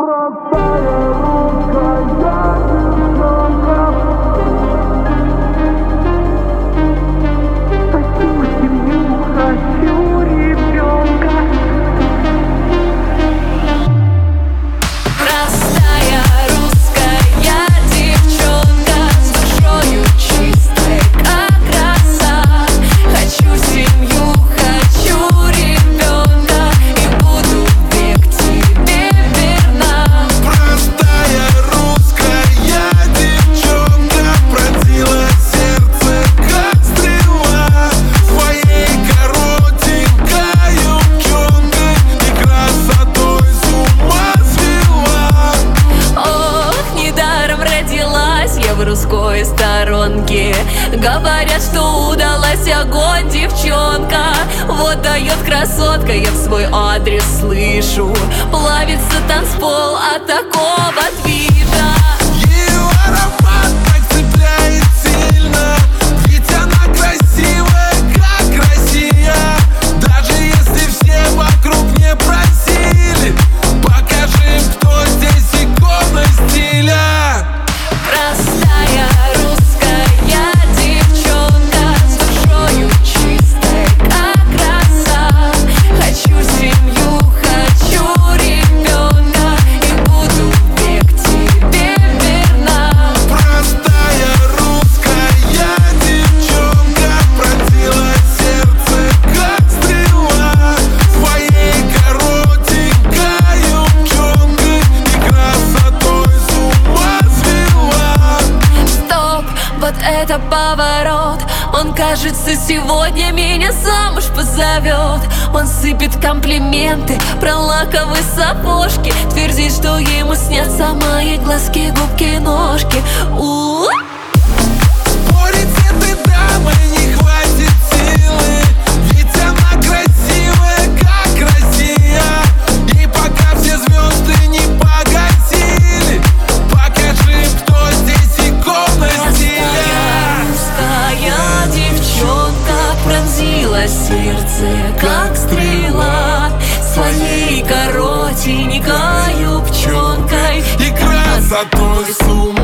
В русской сторонке говорят, что удалась огонь, девчонка. Вот дает красотка, я в свой адрес слышу. Плавится танцпол от такого вида. Ее аромат так цепляет сильно, ведь она красивая, как Россия. Даже если все вокруг не просили, покажи им, кто здесь икона стиля. Простая русская девчонка с душою чистой, как роса. Хочу семью, хочу ребенка, и буду век тебе верна. Простая русская девчонка пронзила сердце, как стрела. Своей коротенькой юбчонкой и красотой с ума свела. Стоп, вот это поворот. Он, кажется, сегодня меня замуж позовет. Он сыпет комплименты про лаковые сапожки, твердит, что ему снятся мои глазки, губки, ножки. Спорить с этой дамой не хватит силы, ведь она красивая, как Россия. И пока все звезды не погасили, покажи им, кто здесь икона стиля. Русская девчонка пронзила сердце, как стрела, своей коротенькой юбчонкой И красотой с ума